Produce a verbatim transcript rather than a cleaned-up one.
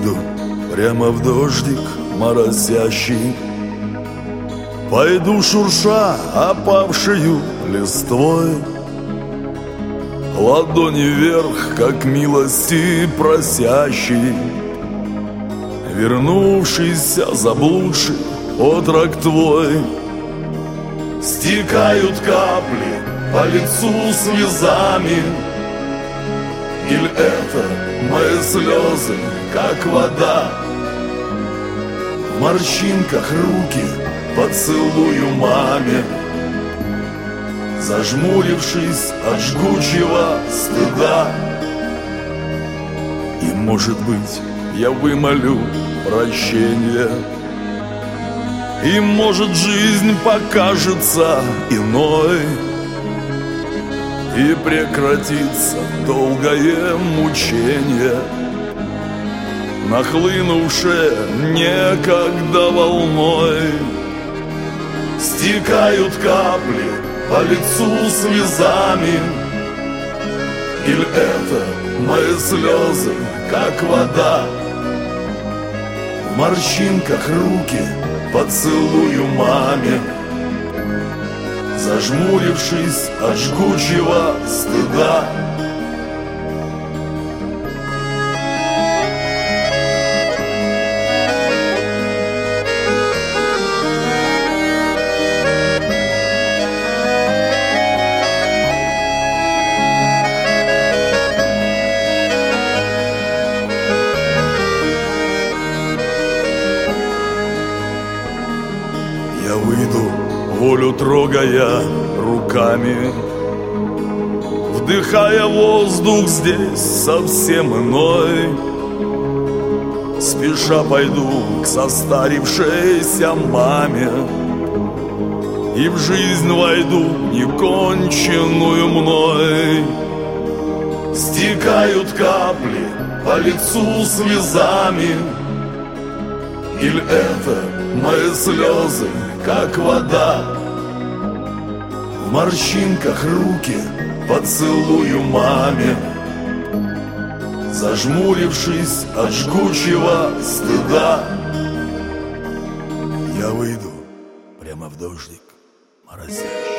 выйду прямо в дождик моросящий, пойду шурша опавшею листвой, ладони вверх, как милости просящий, вернувшийся заблудший отрок твой. Стекают капли по лицу слезами, или это мои слезы, как вода? В морщинках руки поцелую маме, зажмурившись от жгучего стыда. И, может быть, я вымолю прощения, и, может, жизнь покажется иной, и прекратится долгое мучение, нахлынувшее некогда волной. Стекают капли по лицу слезами, или это мои слезы, как вода? В морщинках руки поцелую маме, зажмурившись от жгучего стыда. Я выйду, волю трогая руками, вдыхая воздух здесь совсем иной. Спеша пойду к состарившейся маме и в жизнь войду, неконченную мной. Стекают капли по лицу слезами, или это мои слезы, как вода? В морщинках руки поцелую маме, зажмурившись от жгучего стыда. Я выйду прямо в дождик моросящий.